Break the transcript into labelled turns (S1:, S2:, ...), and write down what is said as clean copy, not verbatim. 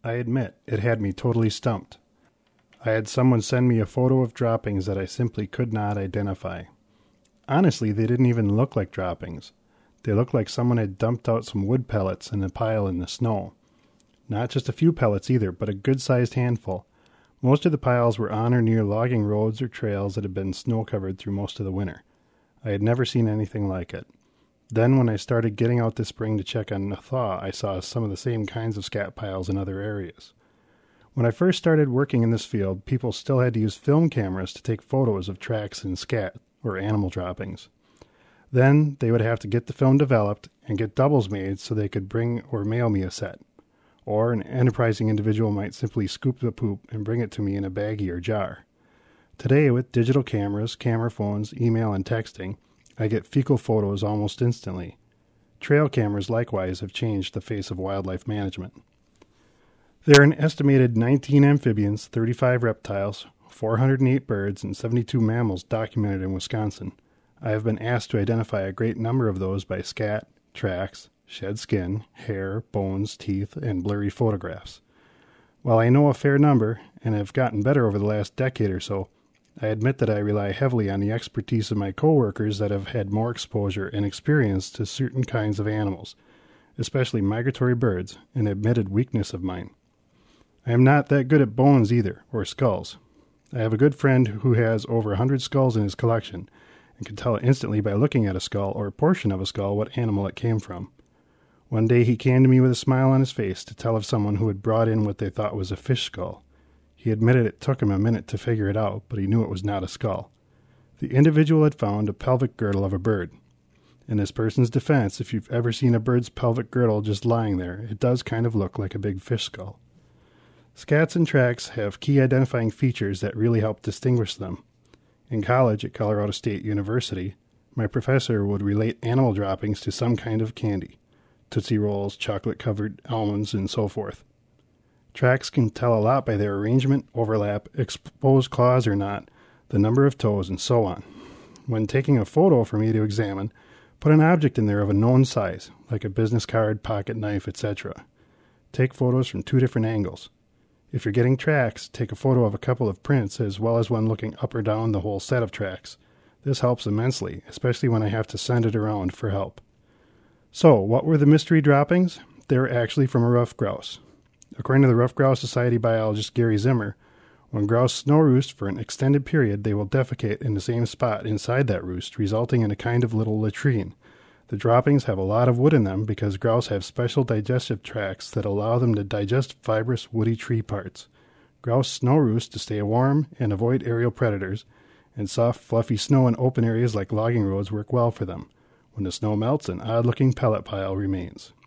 S1: I admit, it had me totally stumped. I had someone send me a photo of droppings that I simply could not identify. Honestly, they didn't even look like droppings. They looked like someone had dumped out some wood pellets in a pile in the snow. Not just a few pellets either, but a good-sized handful. Most of the piles were on or near logging roads or trails that had been snow-covered through most of the winter. I had never seen anything like it. Then when I started getting out this spring to check on the thaw, I saw some of the same kinds of scat piles in other areas. When I first started working in this field, people still had to use film cameras to take photos of tracks in scat, or animal droppings. Then they would have to get the film developed and get doubles made so they could bring or mail me a set. Or an enterprising individual might simply scoop the poop and bring it to me in a baggie or jar. Today, with digital cameras, camera phones, email, and texting, I get fecal photos almost instantly. Trail cameras likewise have changed the face of wildlife management. There are an estimated 19 amphibians, 35 reptiles, 408 birds, and 72 mammals documented in Wisconsin. I have been asked to identify a great number of those by scat, tracks, shed skin, hair, bones, teeth, and blurry photographs. While I know a fair number, and have gotten better over the last decade or so, I admit that I rely heavily on the expertise of my coworkers that have had more exposure and experience to certain kinds of animals, especially migratory birds, an admitted weakness of mine. I am not that good at bones either, or skulls. I have a good friend who has over 100 skulls in his collection, and can tell instantly by looking at a skull or a portion of a skull what animal it came from. One day he came to me with a smile on his face to tell of someone who had brought in what they thought was a fish skull. He admitted it took him a minute to figure it out, but he knew it was not a skull. The individual had found a pelvic girdle of a bird. In this person's defense, if you've ever seen a bird's pelvic girdle just lying there, it does kind of look like a big fish skull. Scats and tracks have key identifying features that really help distinguish them. In college at Colorado State University, my professor would relate animal droppings to some kind of candy, Tootsie Rolls, chocolate-covered almonds, and so forth. Tracks can tell a lot by their arrangement, overlap, exposed claws or not, the number of toes, and so on. When taking a photo for me to examine, put an object in there of a known size, like a business card, pocket knife, etc. Take photos from 2 different angles. If you're getting tracks, take a photo of a couple of prints as well as one looking up or down the whole set of tracks. This helps immensely, especially when I have to send it around for help. So, what were the mystery droppings? They were actually from a ruffed grouse. According to the Ruffed Grouse Society biologist Gary Zimmer, when grouse snow roost for an extended period, they will defecate in the same spot inside that roost, resulting in a kind of little latrine. The droppings have a lot of wood in them because grouse have special digestive tracts that allow them to digest fibrous, woody tree parts. Grouse snow roost to stay warm and avoid aerial predators, and soft, fluffy snow in open areas like logging roads work well for them. When the snow melts, an odd-looking pellet pile remains.